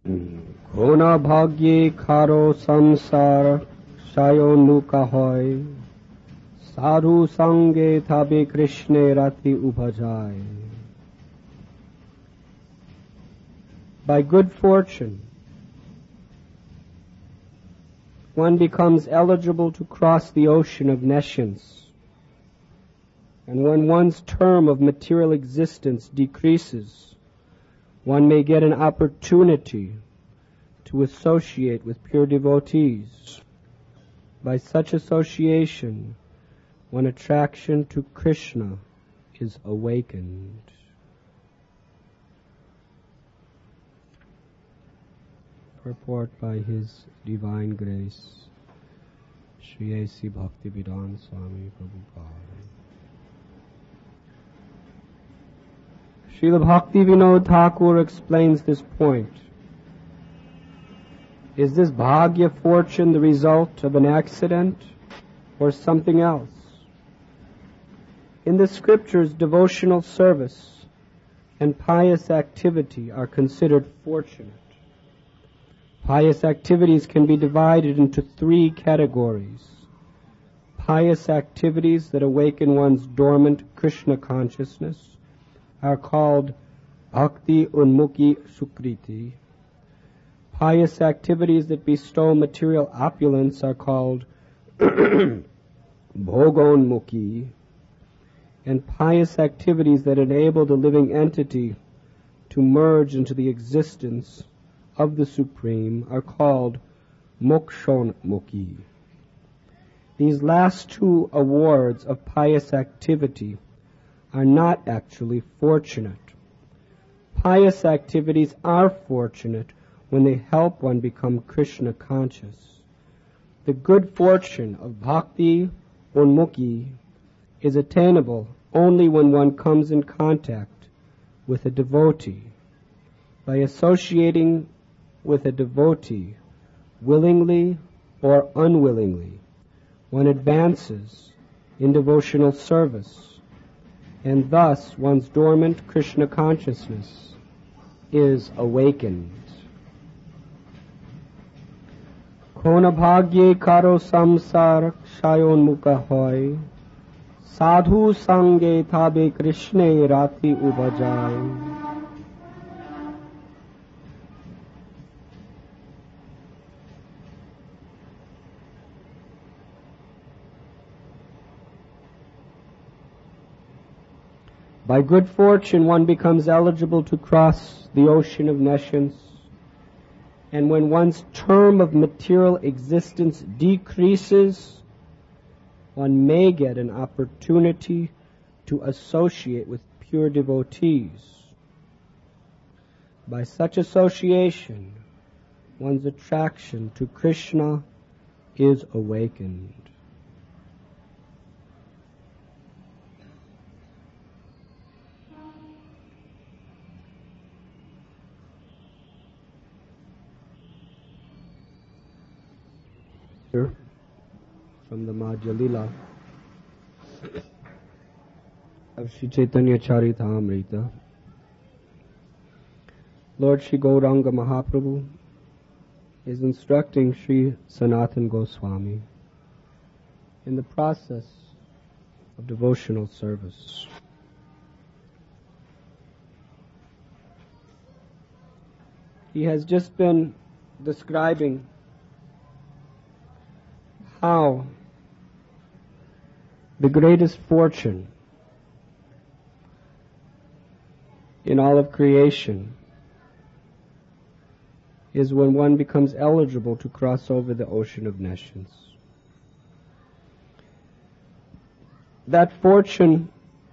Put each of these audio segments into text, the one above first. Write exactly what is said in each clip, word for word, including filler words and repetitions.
Kona bhagye kharo samsar shayonuka hoy sadhu sange thabe Krishne rati ubhajay. By good fortune, one becomes eligible to cross the ocean of nescience. And when one's term of material existence decreases, one may get an opportunity to associate with pure devotees. By such association, one attraction to Krishna is awakened. Purport by His Divine Grace, Shri A C Bhaktivedanta Swami Prabhupada. Srila Bhaktivinoda Thakur explains this point. Is this bhagya fortune the result of an accident or something else? In the scriptures, devotional service and pious activity are considered fortunate. Pious activities can be divided into three categories. Pious activities that awaken one's dormant Krishna consciousness are called Bhakti Unmukhi Sukriti. Pious activities that bestow material opulence are called Bhogonmukhi. And pious activities that enable the living entity to merge into the existence of the Supreme are called Mokshonmukhi. These last two awards of pious activity are not actually fortunate. Pious activities are fortunate when they help one become Krishna conscious. The good fortune of Bhakti Unmukhi is attainable only when one comes in contact with a devotee. By associating with a devotee, willingly or unwillingly, one advances in devotional service, and thus one's dormant Krishna consciousness is awakened. Kona bhagye karo samsar shayonmukha hoy sadhu sange thabe Krishne rati ubhajay. By good fortune, one becomes eligible to cross the ocean of nescience, and when one's term of material existence decreases, one may get an opportunity to associate with pure devotees. By such association, one's attraction to Krishna is awakened. From the Madhya Lila of Sri Chaitanya Charitamrita, Lord Sri Gauranga Mahaprabhu is instructing Sri Sanatana Goswami in the process of devotional service. He has just been describing how the greatest fortune in all of creation is when one becomes eligible to cross over the ocean of nescience. That fortune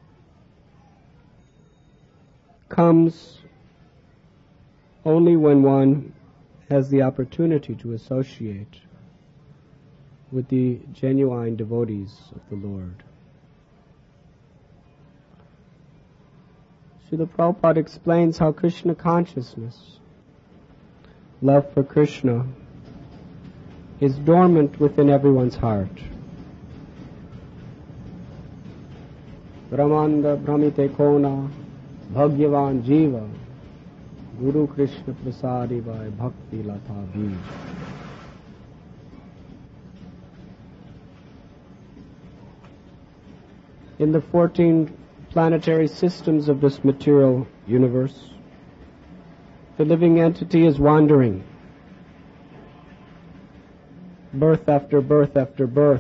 comes only when one has the opportunity to associate with the genuine devotees of the Lord. Srila Prabhupada explains how Krishna consciousness, love for Krishna, is dormant within everyone's heart. Brahmanda Brahmite Kona Bhagyavan Jiva Guru Krishna Prasadi by Bhakti Lata Bij. In the fourteen planetary systems of this material universe, the living entity is wandering, birth after birth after birth.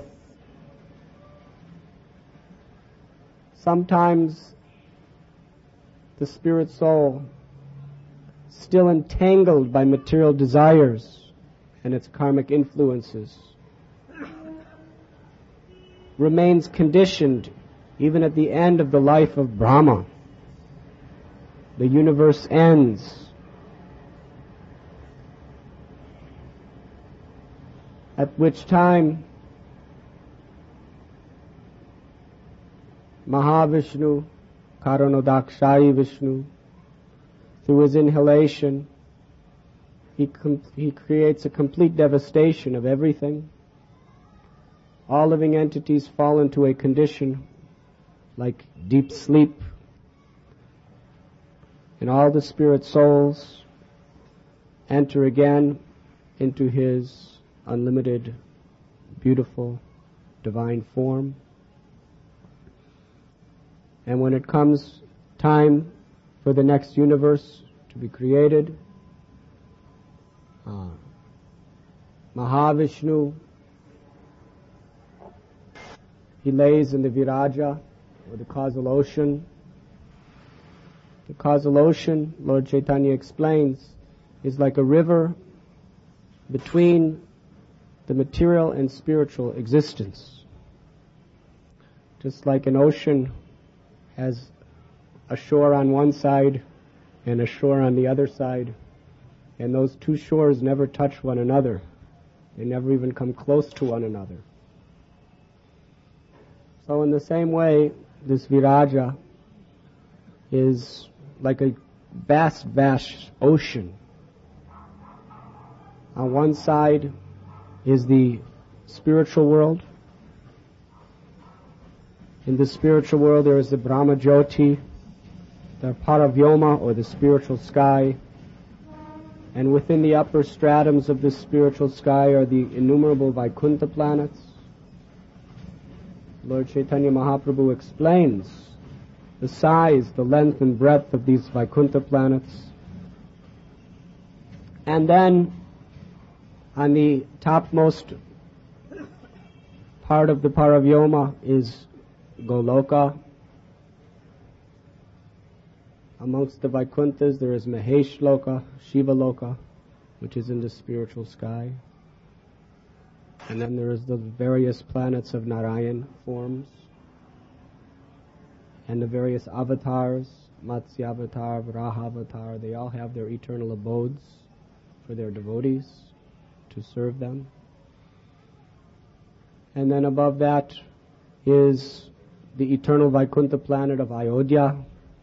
Sometimes the spirit soul, still entangled by material desires and its karmic influences, remains conditioned even at the end of the life of Brahma. The universe ends. At which time Mahavishnu, Karanodakshai Vishnu, through his inhalation, he, com- he creates a complete devastation of everything. All living entities fall into a condition like deep sleep, and all the spirit souls enter again into his unlimited, beautiful, divine form. And when it comes time for the next universe to be created, uh, Mahavishnu, he lays in the Viraja, or the causal ocean. The causal ocean, Lord Chaitanya explains, is like a river between the material and spiritual existence. Just like an ocean has a shore on one side and a shore on the other side, and those two shores never touch one another. They never even come close to one another. So in the same way, this Viraja is like a vast, vast ocean. On one side is the spiritual world. In the spiritual world there is the Brahma Jyoti, the Paravyoma, or the spiritual sky. And within the upper stratums of this spiritual sky are the innumerable Vaikuntha planets. Lord Chaitanya Mahaprabhu explains the size, the length and breadth of these Vaikuntha planets. And then on the topmost part of the Paravyoma is Goloka. Amongst the Vaikunthas there is Mahesh Loka, Shiva Loka, which is in the spiritual sky. And then there is the various planets of Narayan forms, and the various avatars, Matsya Avatar, Varaha Avatar. They all have their eternal abodes for their devotees to serve them. And then above that is the eternal Vaikuntha planet of Ayodhya,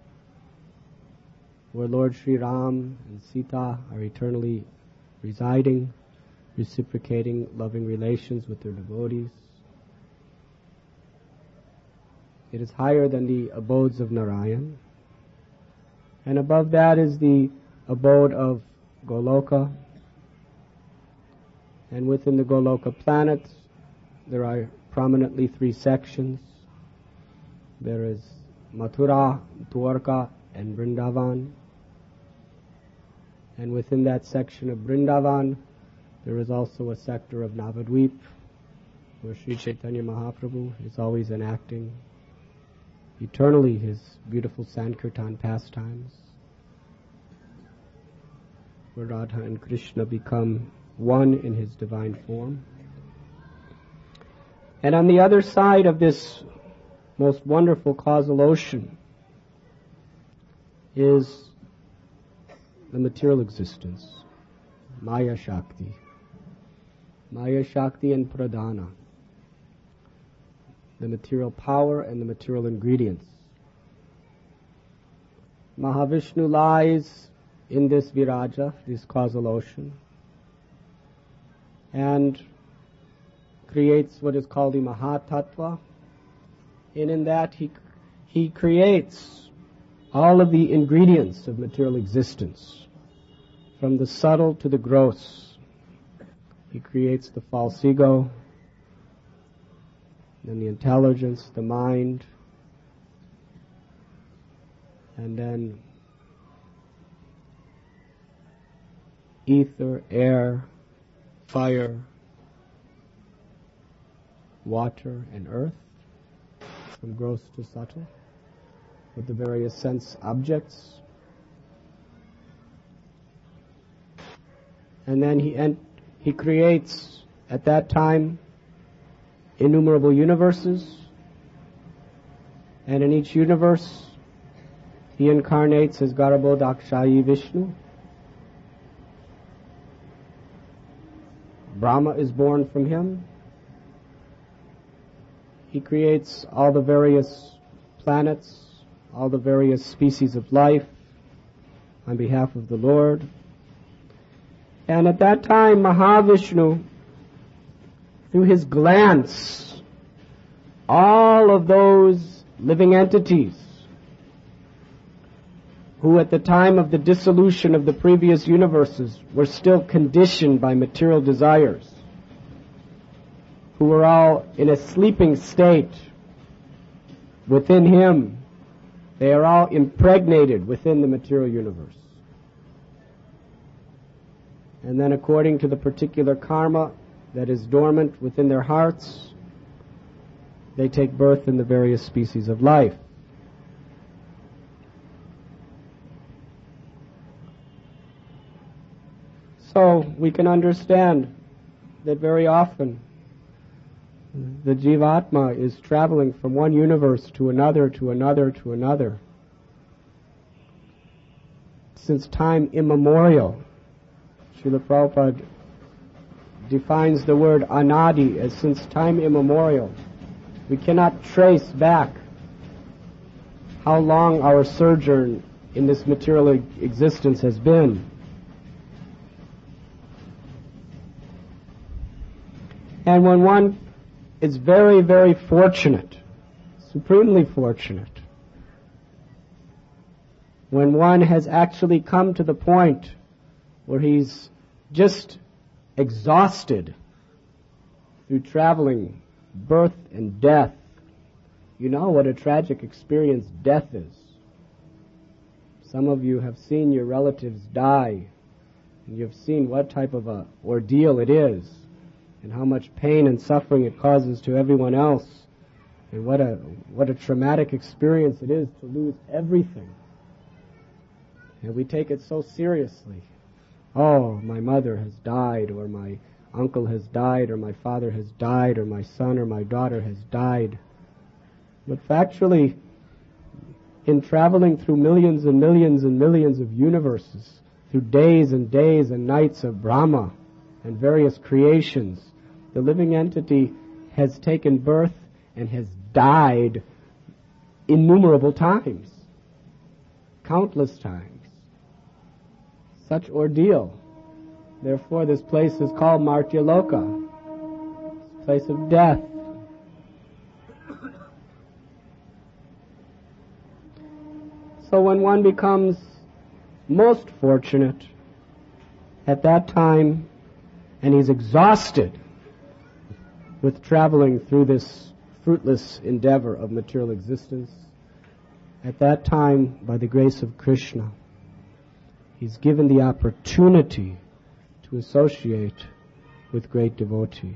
where Lord Sri Ram and Sita are eternally residing, reciprocating loving relations with their devotees. It is higher than the abodes of Narayan. And above that is the abode of Goloka. And within the Goloka planet, there are prominently three sections. There is Mathura, Dwarka, and Vrindavan. And within that section of Vrindavan, there is also a sector of Navadvip, where Sri Chaitanya Mahaprabhu is always enacting eternally his beautiful Sankirtan pastimes, where Radha and Krishna become one in his divine form. And on the other side of this most wonderful causal ocean is the material existence, Maya Shakti. Maya Shakti and Pradhana, the material power and the material ingredients. Mahavishnu lies in this Viraja, this causal ocean, and creates what is called the Mahatattva. And in that he he creates all of the ingredients of material existence. from the subtle to the gross. He creates the false ego, then the intelligence, the mind, and then ether, air, fire, water, and earth, from gross to subtle, with the various sense objects. And then he ent- he creates, at that time, innumerable universes, and in each universe he incarnates as Garbhodakshayi Vishnu. Brahma is born from him. He creates all the various planets, all the various species of life on behalf of the Lord. And at that time, Mahavishnu, through his glance, all of those living entities who at the time of the dissolution of the previous universes were still conditioned by material desires, who were all in a sleeping state within him, they are all impregnated within the material universe. And then according to the particular karma that is dormant within their hearts, they take birth in the various species of life. So we can understand that very often the Jivatma is traveling from one universe to another, to another, to another, since time immemorial. Srila Prabhupada defines the word anadi as since time immemorial. We cannot trace back how long our sojourn in this material existence has been. And when one is very, very fortunate, supremely fortunate, when one has actually come to the point where he's just exhausted through traveling, birth and death. You know what a tragic experience death is. Some of you have seen your relatives die, and you've seen what type of a ordeal it is, and how much pain and suffering it causes to everyone else, and what a what a traumatic experience it is to lose everything. And we take it so seriously. Oh, my mother has died, or my uncle has died, or my father has died, or my son or my daughter has died. But factually, in traveling through millions and millions and millions of universes, through days and days and nights of Brahma and various creations, the living entity has taken birth and has died innumerable times, countless times. Such ordeal. Therefore, this place is called Martyaloka, place of death. So when one becomes most fortunate at that time, and he's exhausted with traveling through this fruitless endeavor of material existence, at that time, by the grace of Krishna, he's given the opportunity to associate with great devotee.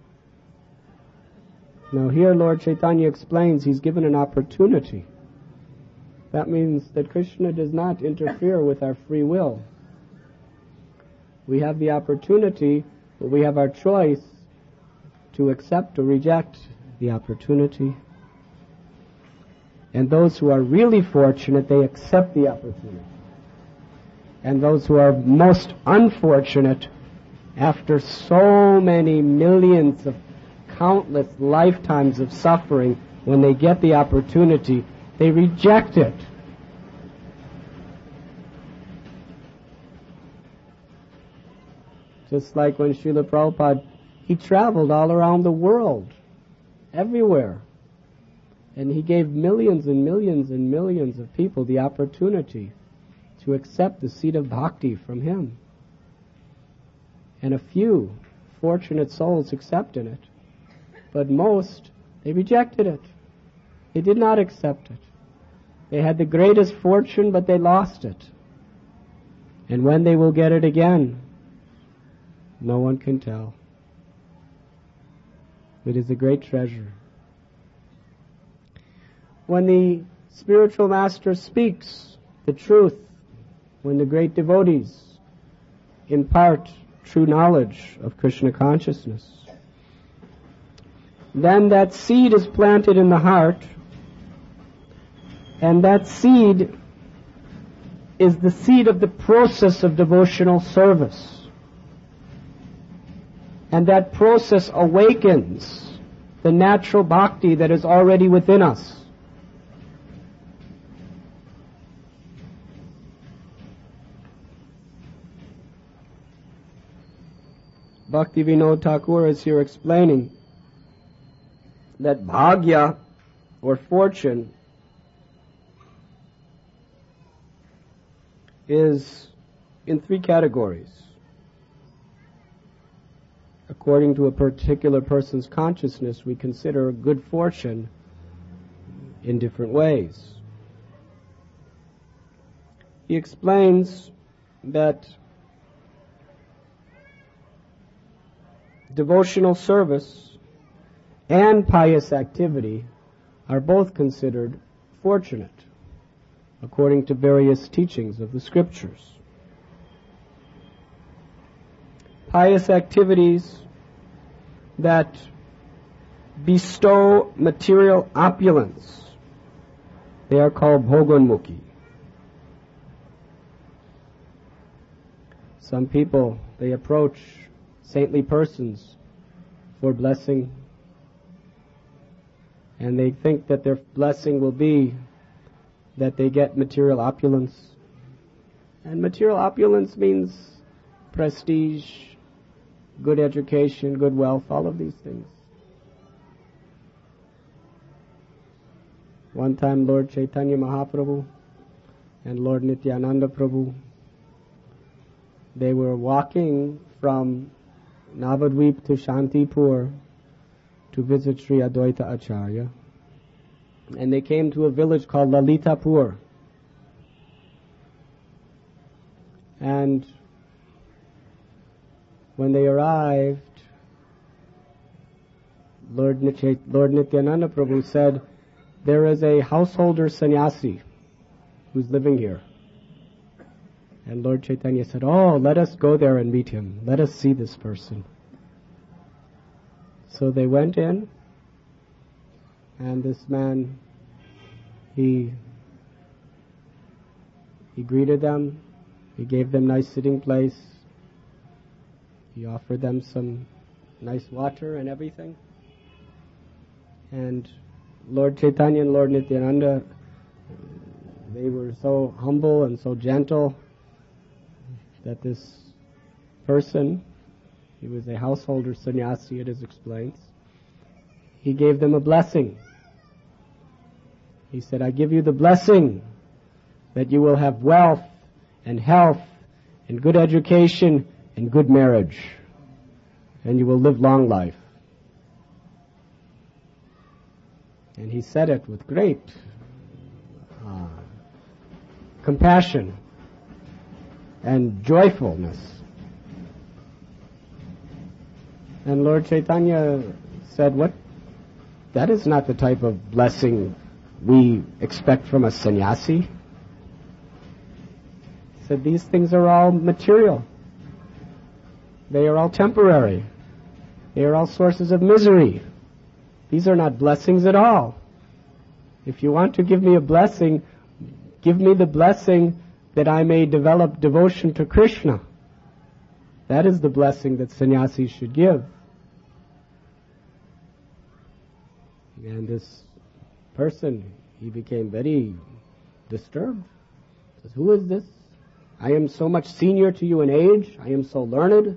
Now here Lord Chaitanya explains he's given an opportunity. That means that Krishna does not interfere with our free will. We have the opportunity, but we have our choice to accept or reject the opportunity. And those who are really fortunate, they accept the opportunity. And those who are most unfortunate, after so many millions of countless lifetimes of suffering, when they get the opportunity, they reject it. Just like when Srila Prabhupada, he traveled all around the world, everywhere. And he gave millions and millions and millions of people the opportunity to accept the seed of bhakti from him. And a few fortunate souls accepted it. But most, they rejected it. They did not accept it. They had the greatest fortune, but they lost it. And when they will get it again, no one can tell. It is a great treasure. When the spiritual master speaks the truth, when the great devotees impart true knowledge of Krishna consciousness, then that seed is planted in the heart, and that seed is the seed of the process of devotional service. And that process awakens the natural bhakti that is already within us. Bhakti Vinod Thakur is here explaining that bhagya, or fortune, is in three categories, according to a particular person's consciousness. We consider good fortune in different ways. He explains that devotional service and pious activity are both considered fortunate, according to various teachings of the scriptures. Pious activities that bestow material opulence, they are called bhogonmukhi. Some people, they approach saintly persons for blessing, and they think that their blessing will be that they get material opulence. And material opulence means prestige, good education, good wealth, all of these things. One time Lord Chaitanya Mahaprabhu and Lord Nityananda Prabhu, they were walking from Navadvip to Shantipur to visit Sri Advaita Acharya. And they came to a village called Lalitapur. And when they arrived, Lord, Nitya, Lord Nityananda Prabhu said, there is a householder sannyasi who's living here. And Lord Chaitanya said, oh, let us go there and meet him. Let us see this person. So they went in, and this man, he he greeted them. He gave them nice sitting place. He offered them some nice water and everything. And Lord Chaitanya and Lord Nityananda, they were so humble and so gentle that this person, he was a householder sannyasi, it is explained, he gave them a blessing. He said, I give you the blessing that you will have wealth and health and good education and good marriage, and you will live long life. And he said it with great uh, compassion and joyfulness. And Lord Chaitanya said, what? That is not the type of blessing we expect from a sannyasi. He said, these things are all material. They are all temporary. They are all sources of misery. These are not blessings at all. If you want to give me a blessing, give me the blessing that I may develop devotion to Krishna. That is the blessing that sannyasis should give. And this person, he became very disturbed. He says, who is this? I am so much senior to you in age. I am so learned.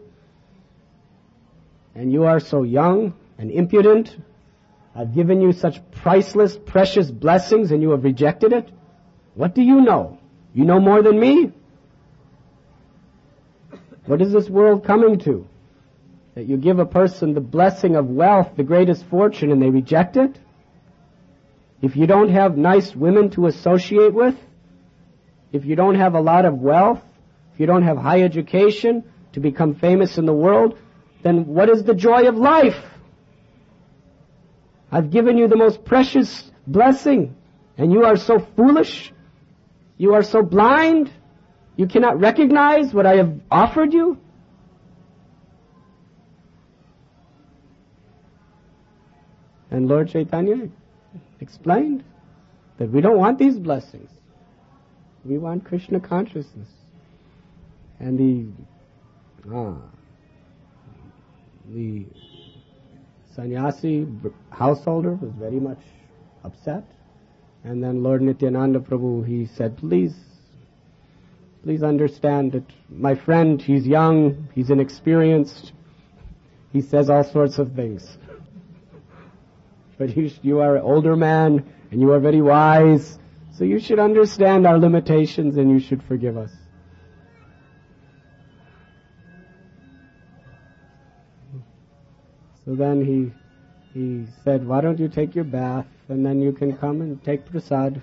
And you are so young and impudent. I've given you such priceless, precious blessings and you have rejected it. What do you know? You know more than me? What is this world coming to? That you give a person the blessing of wealth, the greatest fortune, and they reject it? If you don't have nice women to associate with, if you don't have a lot of wealth, if you don't have high education to become famous in the world, then what is the joy of life? I've given you the most precious blessing, and you are so foolish, you are so blind, you cannot recognize what I have offered you? And Lord Chaitanya explained that we don't want these blessings. We want Krishna consciousness. And the ah, the sannyasi householder was very much upset. And then Lord Nityananda Prabhu, he said, please, please understand that my friend, he's young, he's inexperienced, he says all sorts of things. But you, you are an older man, and you are very wise, so you should understand our limitations and you should forgive us. So then he he said, why don't you take your bath, and then you can come and take prasad.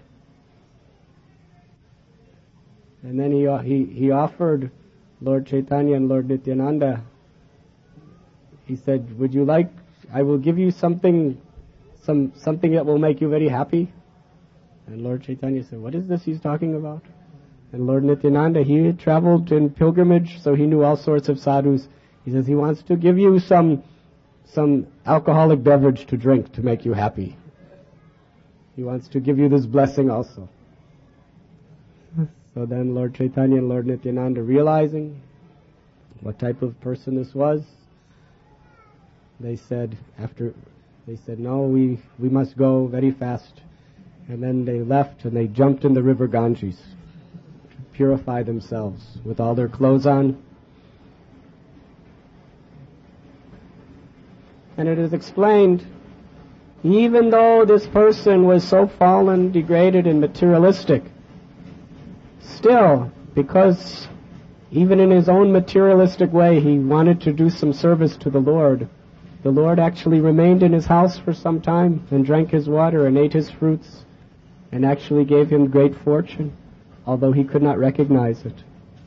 And then he he he offered Lord Chaitanya and Lord Nityananda, he said, would you like, I will give you something, some something that will make you very happy. And Lord Chaitanya said, what is this he's talking about? And Lord Nityananda, he had traveled in pilgrimage, so he knew all sorts of sadhus. He says he wants to give you some some alcoholic beverage to drink to make you happy. He wants to give you this blessing also. So then Lord Chaitanya and Lord Nityananda, realizing what type of person this was, they said, after, they said, no, we, we must go very fast. And then they left and they jumped in the river Ganges to purify themselves with all their clothes on. And it is explained, even though this person was so fallen, degraded, and materialistic, still, because even in his own materialistic way he wanted to do some service to the Lord, the Lord actually remained in his house for some time and drank his water and ate his fruits and actually gave him great fortune, although he could not recognize it.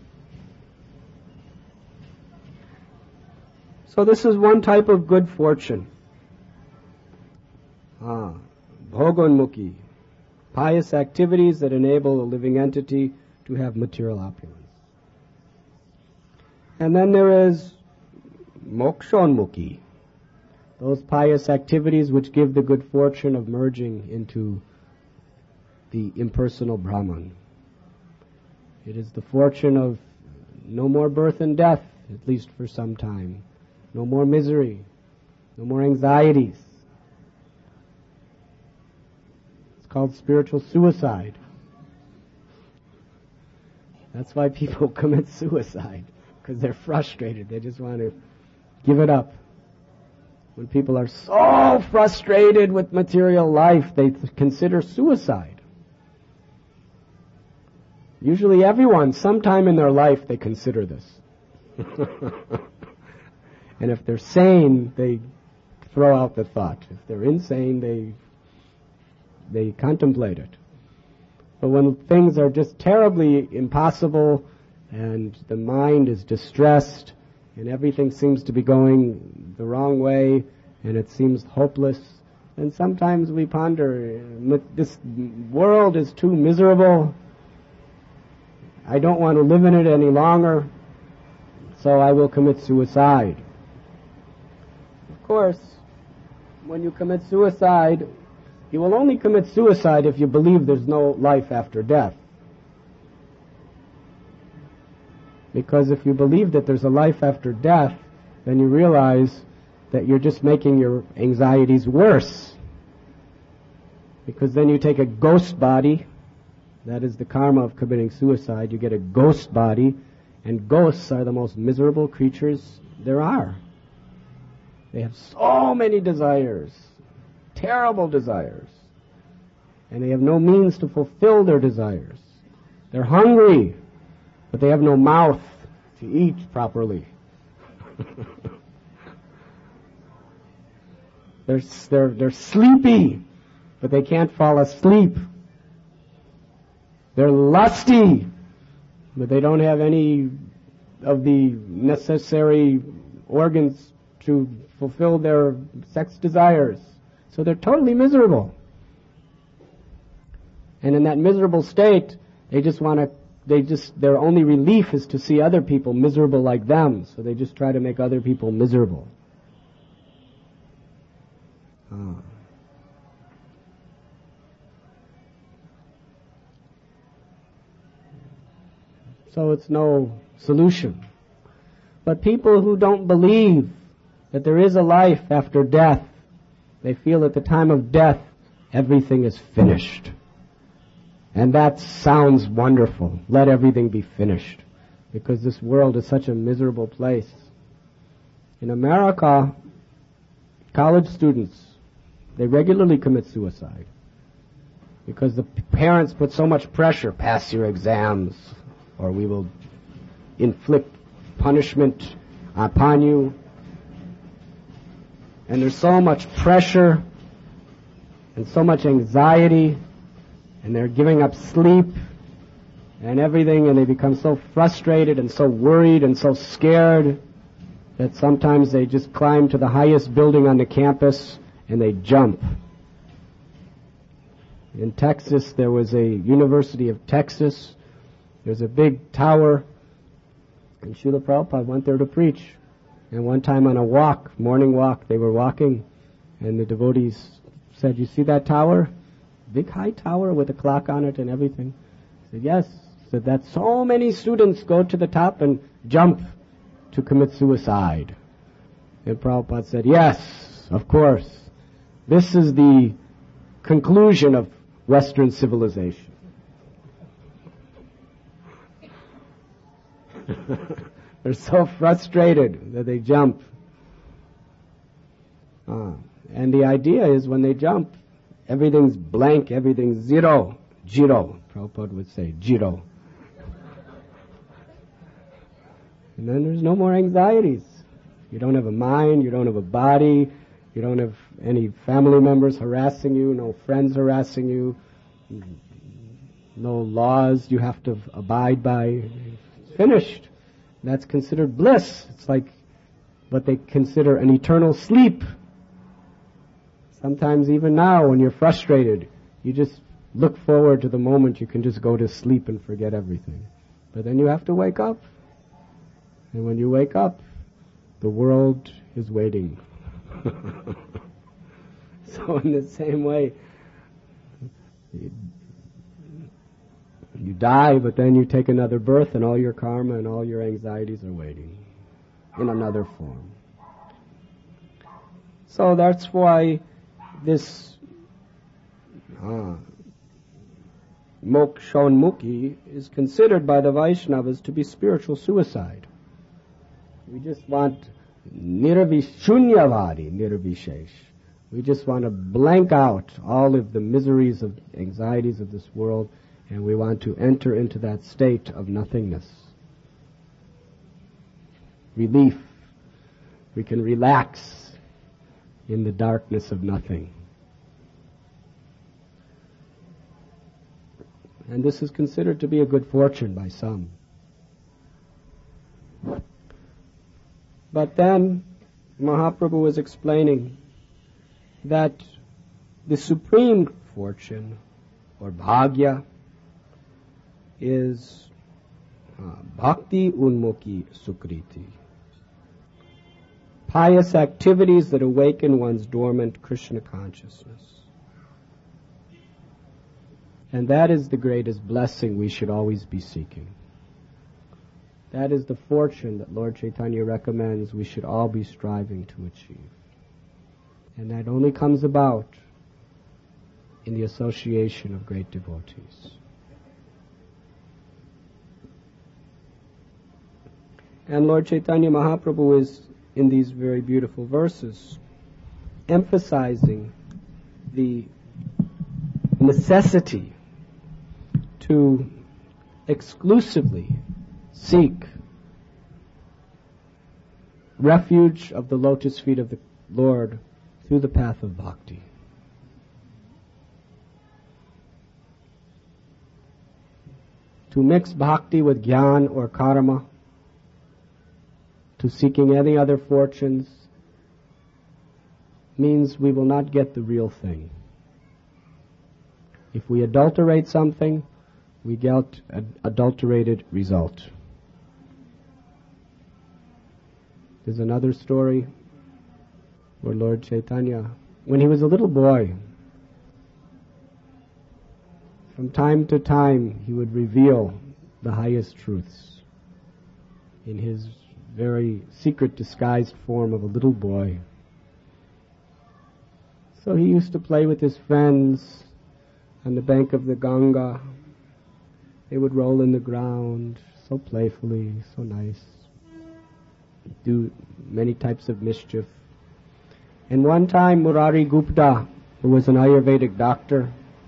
So this is one type of good fortune. Ah, bhogonmukhi, pious activities that enable a living entity to have material opulence. And then there is mokshonmukhi, those pious activities which give the good fortune of merging into the impersonal Brahman. It is the fortune of no more birth and death, at least for some time. No more misery, no more anxieties. It's called spiritual suicide. That's why people commit suicide, because they're frustrated. They just want to give it up. When people are so frustrated with material life, they th- consider suicide. Usually everyone, sometime in their life, they consider this. And if they're sane, they throw out the thought. If they're insane, they they contemplate it. But when things are just terribly impossible and the mind is distressed and everything seems to be going the wrong way and it seems hopeless, then sometimes we ponder, this world is too miserable. I don't want to live in it any longer, so I will commit suicide. Of course, when you commit suicide, you will only commit suicide if you believe there's no life after death. Because if you believe that there's a life after death, then you realize that you're just making your anxieties worse. Because then you take a ghost body, that is the karma of committing suicide, you get a ghost body, and ghosts are the most miserable creatures there are. They have so many desires, terrible desires, and they have no means to fulfill their desires. They're hungry, but they have no mouth to eat properly. They're, they're, they're sleepy, but they can't fall asleep. They're lusty, but they don't have any of the necessary organs to fulfill their sex desires. So they're totally miserable. And in that miserable state, they just want to, they just, their only relief is to see other people miserable like them. So they just try to make other people miserable. Ah. So it's no solution. But people who don't believe that there is a life after death, they feel at the time of death, everything is finished. And that sounds wonderful. Let everything be finished. Because this world is such a miserable place. In America, college students, they regularly commit suicide. Because the parents put so much pressure, pass your exams, or we will inflict punishment upon you. And there's so much pressure and so much anxiety, and they're giving up sleep and everything, and they become so frustrated and so worried and so scared that sometimes they just climb to the highest building on the campus and they jump. In Texas, there was a University of Texas. There's a big tower, and Srila Prabhupada went there to preach. And one time on a walk, morning walk, they were walking, and the devotees said, "You see that tower? Big high tower with a clock on it and everything." He said, "Yes." He said, "That so many students go to the top and jump to commit suicide." And Prabhupada said, "Yes, of course. This is the conclusion of Western civilization." They're so frustrated that they jump. Uh, and the idea is when they jump, everything's blank, everything's zero. Jiro, Prabhupada would say, jiro. And then there's no more anxieties. You don't have a mind, you don't have a body, you don't have any family members harassing you, no friends harassing you, no laws you have to abide by. It's finished. That's considered bliss. It's like what they consider an eternal sleep. Sometimes even now when you're frustrated, you just look forward to the moment you can just go to sleep and forget everything. But then you have to wake up. And when you wake up, the world is waiting. So in the same way, you, you die, but then you take another birth and all your karma and all your anxieties are waiting in another form. So that's why this ah, mokshoन्मुखी is considered by the Vaishnavas to be spiritual suicide. We just want nirvishunyavadi, nirvishesh. We just want to blank out all of the miseries of anxieties of this world, and we want to enter into that state of nothingness. Relief. We can relax in the darkness of nothing. And this is considered to be a good fortune by some. But then Mahaprabhu was explaining that the supreme fortune, or bhagya, is uh, bhakti unmukhi sukriti. Pious activities that awaken one's dormant Krishna consciousness. And that is the greatest blessing we should always be seeking. That is the fortune that Lord Chaitanya recommends we should all be striving to achieve. And that only comes about in the association of great devotees. And Lord Chaitanya Mahaprabhu is, in these very beautiful verses, emphasizing the necessity to exclusively seek refuge of the lotus feet of the Lord through the path of bhakti. To mix bhakti with jnana or karma, to seeking any other fortunes, means we will not get the real thing. If we adulterate something, we get an adulterated result. There's another story where Lord Chaitanya, when he was a little boy, from time to time he would reveal the highest truths in his very secret disguised form of a little boy. So he used to play with his friends on the bank of the Ganga. They would roll in the ground so playfully, so nice, do many types of mischief. And one time Murari Gupta, who was an Ayurvedic doctor,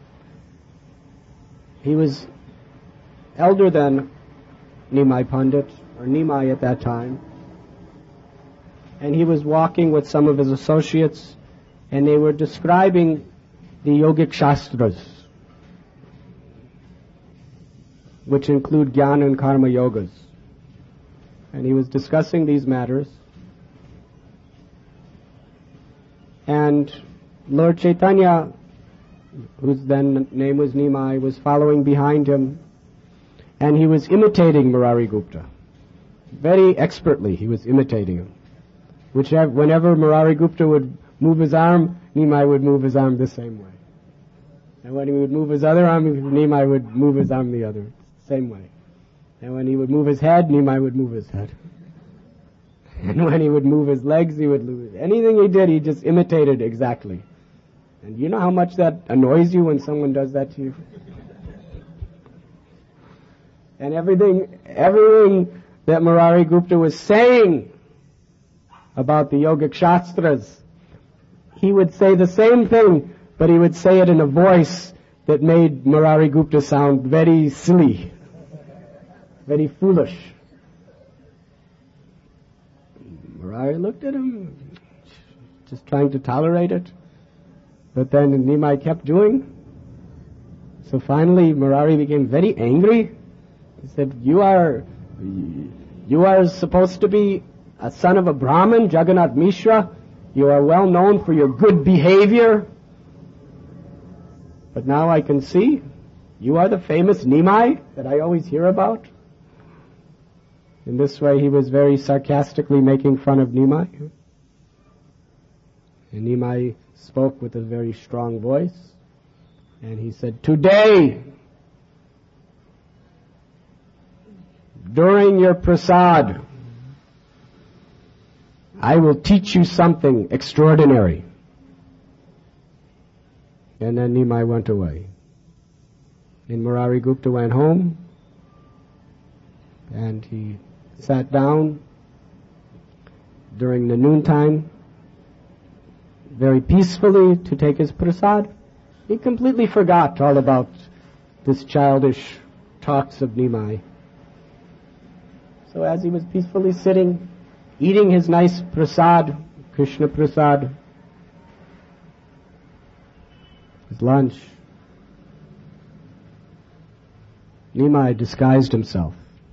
he was elder than Nimai Pandit, or Nimai at that time, and he was walking with some of his associates, and they were describing the yogic shastras, which include jnana and karma yogas. And he was discussing these matters, and Lord Chaitanya, whose then name was Nimai, was following behind him, and he was imitating Murari Gupta. Very expertly he was imitating him. Whichever, whenever Murari Gupta would move his arm, Nimai would move his arm the same way. And when he would move his other arm, Nimai would move his arm the other, same way. And when he would move his head, Nimai would move his head. And when he would move his legs, he would move it. Anything he did, he just imitated exactly. And you know how much that annoys you when someone does that to you? And everything, everything that Murari Gupta was saying about the yogic shastras, he would say the same thing, but he would say it in a voice that made Murari Gupta sound very silly, very foolish. Murari looked at him, just trying to tolerate it. But then Nimai kept doing. So finally Murari became very angry. He said, you are, you are supposed to be a son of a Brahmin, Jagannath Mishra. You are well known for your good behavior. But now I can see you are the famous Nimai that I always hear about. In this way he was very sarcastically making fun of Nimai. And Nimai spoke with a very strong voice, and he said, today, during your prasad, I will teach you something extraordinary. And then Nimai went away. And Murari Gupta went home, and he sat down during the noontime, very peacefully, to take his prasad. He completely forgot all about this childish talks of Nimai. So as he was peacefully sitting, eating his nice prasad, Krishna prasad, his lunch, Nimai disguised himself.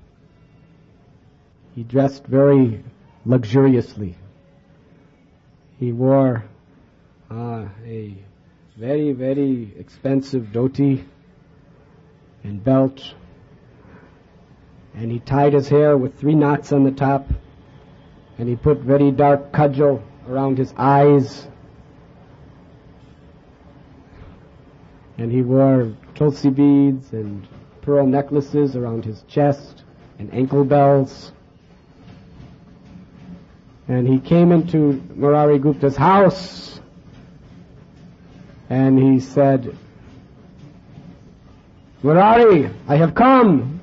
He dressed very luxuriously. He wore uh, a very, very expensive dhoti and belt, and he tied his hair with three knots on the top, and he put very dark kajal around his eyes, and he wore tulsi beads and pearl necklaces around his chest and ankle bells. And he came into Murari Gupta's house, and he said, Murari, I have come.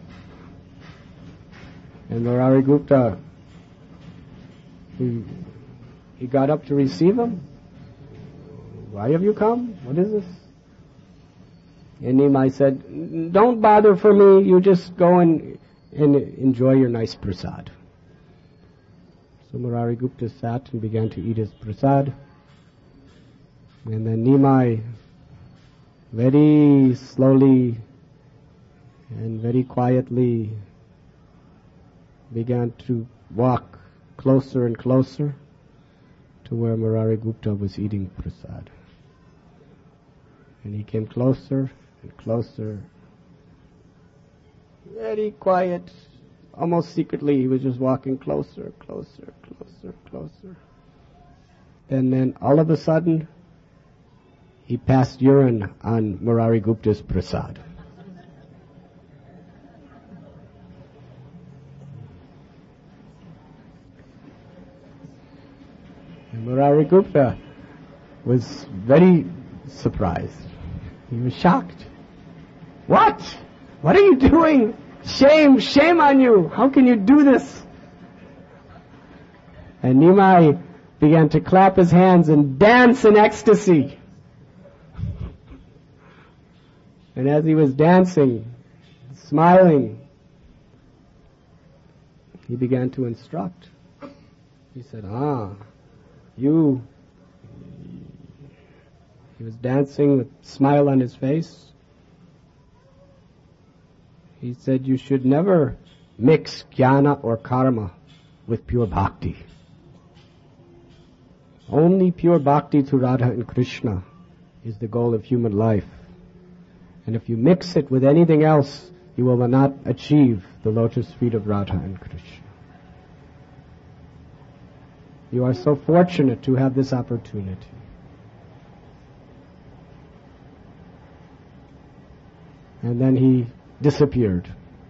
And Murari Gupta, he, he got up to receive him. Why have you come? What is this? And Nimai said, don't bother for me, you just go and, and enjoy your nice prasad. So Murari Gupta sat and began to eat his prasad. And then Nimai very slowly and very quietly began to walk closer and closer to where Murari Gupta was eating prasad. And he came closer and closer, very quiet, almost secretly. He was just walking closer, closer, closer, closer. And then all of a sudden, he passed urine on Murari Gupta's prasad. And Murari Gupta was very surprised. He was shocked. What? What are you doing? Shame, shame on you. How can you do this? And Nimai began to clap his hands and dance in ecstasy. And as he was dancing, smiling, he began to instruct. He said, ah, you... He was dancing with a smile on his face. He said, you should never mix jnana or karma with pure bhakti. Only pure bhakti to Radha and Krishna is the goal of human life. And if you mix it with anything else, you will not achieve the lotus feet of Radha and Krishna. You are so fortunate to have this opportunity. And then he disappeared.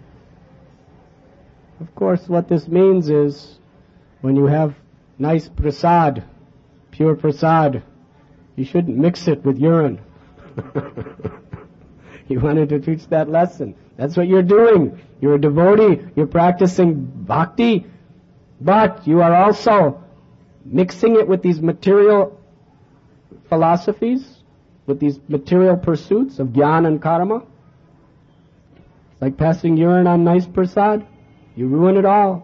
Of course, what this means is, when you have nice prasad, pure prasad, you shouldn't mix it with urine. He wanted to teach that lesson. That's what you're doing. You're a devotee, you're practicing bhakti, but you are also mixing it with these material philosophies, with these material pursuits of jnana and karma. Like passing urine on nice prasad, you ruin it all.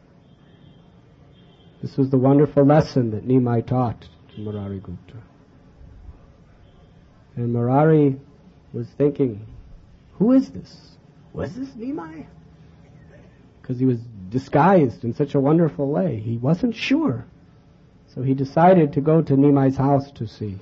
This was the wonderful lesson that Nimai taught to Murari Gupta. And Murari was thinking, who is this? Was this Nimai? Because he was disguised in such a wonderful way. He wasn't sure. So he decided to go to Nimai's house to see.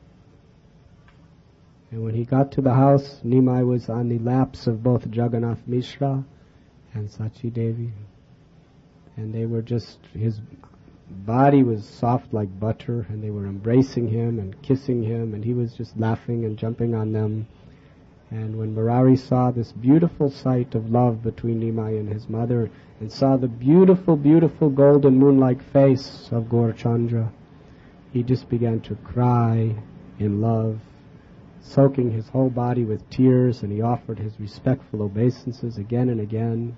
And when he got to the house, Nimai was on the laps of both Jagannath Mishra and Sachi Devi. And they were just, his body was soft like butter, and they were embracing him and kissing him, and he was just laughing and jumping on them. And when Murari saw this beautiful sight of love between Nimai and his mother, and saw the beautiful, beautiful golden moon-like face of Gaurachandra, he just began to cry in love, soaking his whole body with tears, and he offered his respectful obeisances again and again.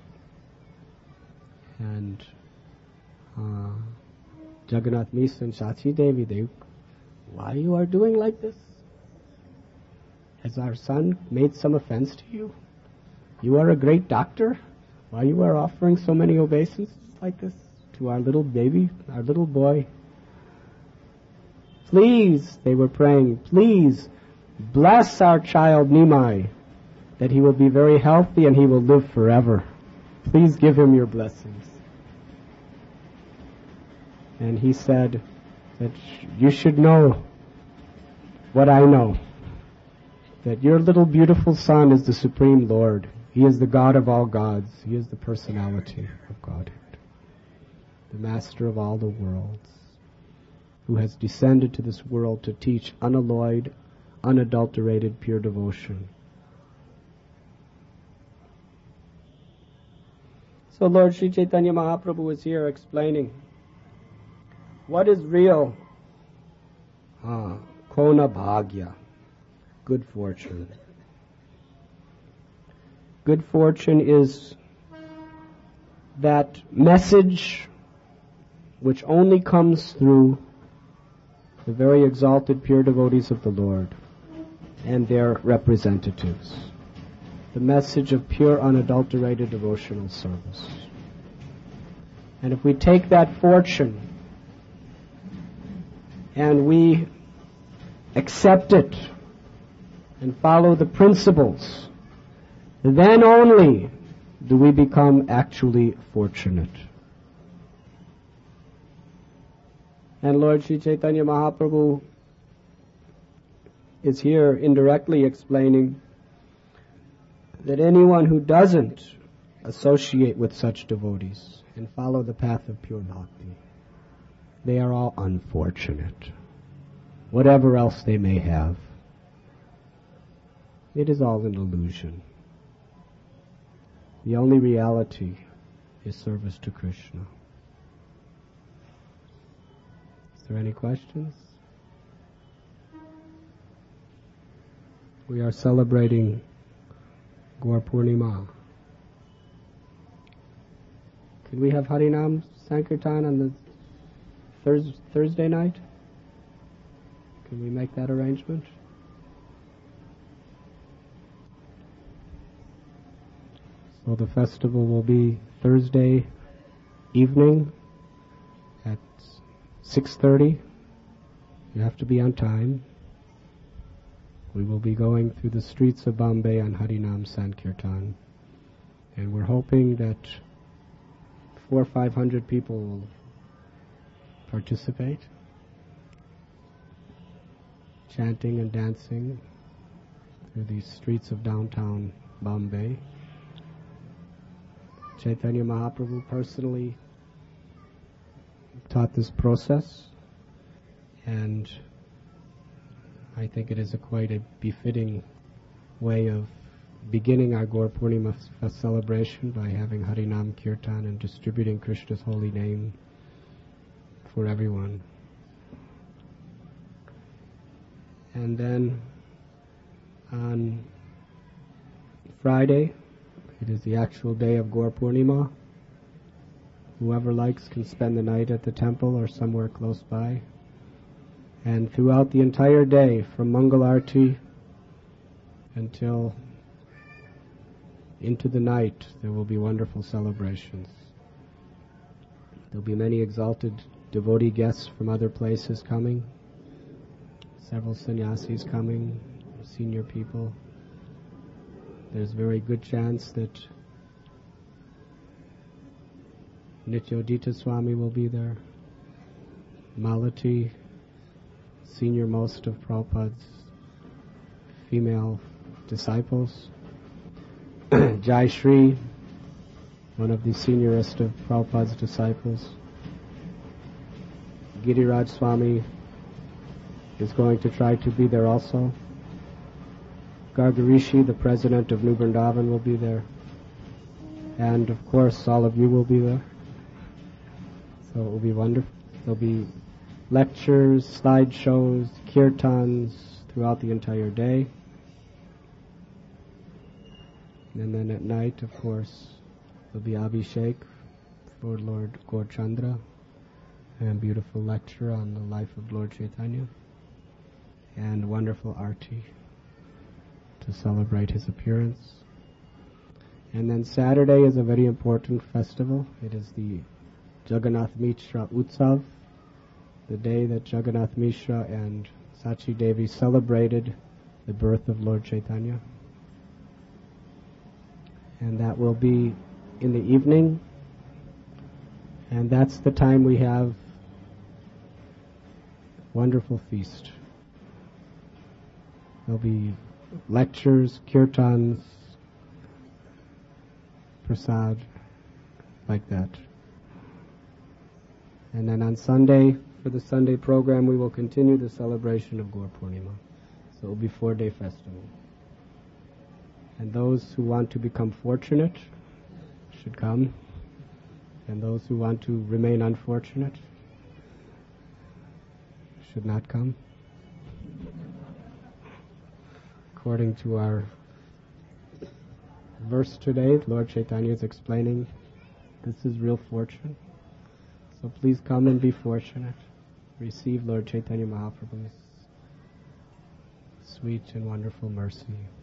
And uh, Jagannath Mishra and Sachi Devi, they, why you are doing like this? Has our son made some offense to you? You are a great doctor. Why you are offering so many obeisances like this to our little baby, our little boy? Please, they were praying, please bless our child Nimai, that he will be very healthy and he will live forever. Please give him your blessings. And he said that you should know what I know, that your little beautiful son is the Supreme Lord. He is the God of all gods. He is the personality of Godhead, the master of all the worlds, who has descended to this world to teach unalloyed, unadulterated, pure devotion. So Lord Sri Chaitanya Mahaprabhu is here explaining what is real ah, Kona Bhagya, good fortune. Good fortune is that message which only comes through the very exalted pure devotees of the Lord and their representatives. The message of pure, unadulterated devotional service. And if we take that fortune and we accept it and follow the principles, then only do we become actually fortunate. And Lord Sri Chaitanya Mahaprabhu is here indirectly explaining that anyone who doesn't associate with such devotees and follow the path of pure bhakti, they are all unfortunate. Whatever else they may have, it is all an illusion. The only reality is service to Krishna. Is there any questions? We are celebrating Gaur Purnima. Could we have Harinam Sankirtan on the Thurs- Thursday night? Can we make that arrangement? So the festival will be Thursday evening at six thirty. You have to be on time. We will be going through the streets of Bombay on Harinam Sankirtan. And we're hoping that four or five hundred people will participate, chanting and dancing through these streets of downtown Bombay. Chaitanya Mahaprabhu personally taught this process, and I think it is a quite a befitting way of beginning our Gaur Purnima celebration by having Harinam Kirtan and distributing Krishna's holy name for everyone. And then on Friday, it is the actual day of Gaur Purnima. Whoever likes can spend the night at the temple or somewhere close by. And throughout the entire day, from Mangal Arati until into the night, there will be wonderful celebrations. There will be many exalted devotee guests from other places coming, several sannyasis coming, senior people. There's a very good chance that Nityodita Swami will be there, Malati, senior most of Prabhupada's female disciples, Jai Shri, one of the seniorest of Prabhupada's disciples, Giriraj Swami is going to try to be there also. Gargarishi, the president of New Vrindavan, will be there. And of course, all of you will be there. So it will be wonderful. There'll be lectures, slideshows, kirtans throughout the entire day. And then at night, of course, there'll be Abhishek for Lord Gaurchandra and a beautiful lecture on the life of Lord Chaitanya and wonderful arti to celebrate his appearance. And then Saturday is a very important festival. It is the Jagannath Mishra Utsav, the day that Jagannath Mishra and Sachi Devi celebrated the birth of Lord Chaitanya. And that will be in the evening. And that's the time we have wonderful feast. There'll be lectures, kirtans, prasad, like that. And then on Sunday, for the Sunday program, we will continue the celebration of Gaur Purnima. So it will be a four-day festival. And those who want to become fortunate should come. And those who want to remain unfortunate should not come. According to our verse today, Lord Chaitanya is explaining this is real fortune. So please come and be fortunate. Receive Lord Chaitanya Mahaprabhu's sweet and wonderful mercy.